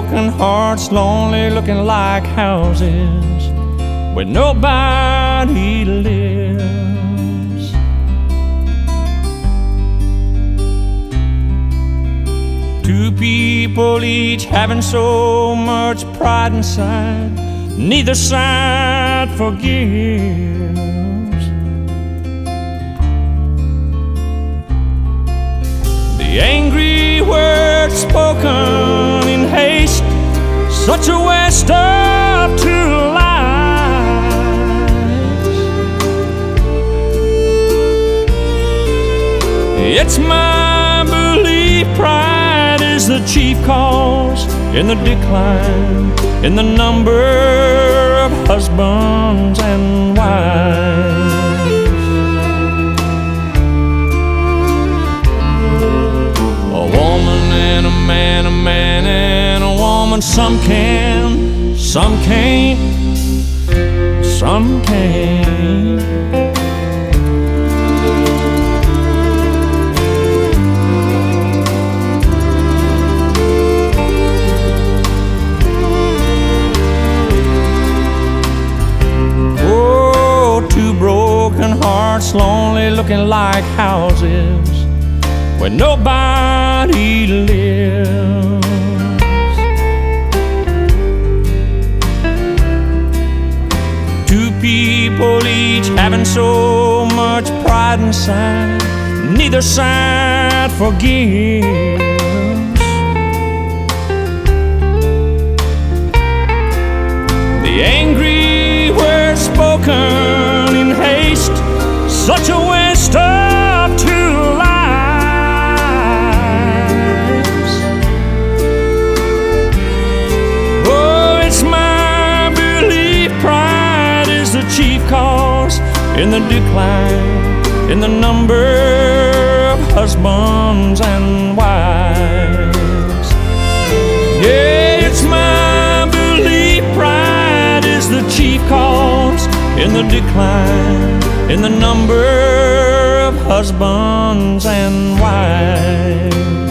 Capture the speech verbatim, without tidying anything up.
broken hearts, lonely looking like houses where nobody lives. Two people each having so much pride inside, neither side forgives. The angry words spoken in haste, such a waste of two lives. It's my belief pride is the chief cause in the decline in the number of husbands and wives. A woman and a man, a man and a woman. Some can, some can't, some can't. Oh, two broken hearts, lonely looking like houses where nobody lives. Two people each having so much pride inside, neither side forgives. The angry words spoken in haste, such a waste of two lives. Oh, it's my belief pride is the chief cause in the decline in the number of husbands and wives. Yeah, it's my belief pride is the chief cause in the decline in the number of husbands and wives.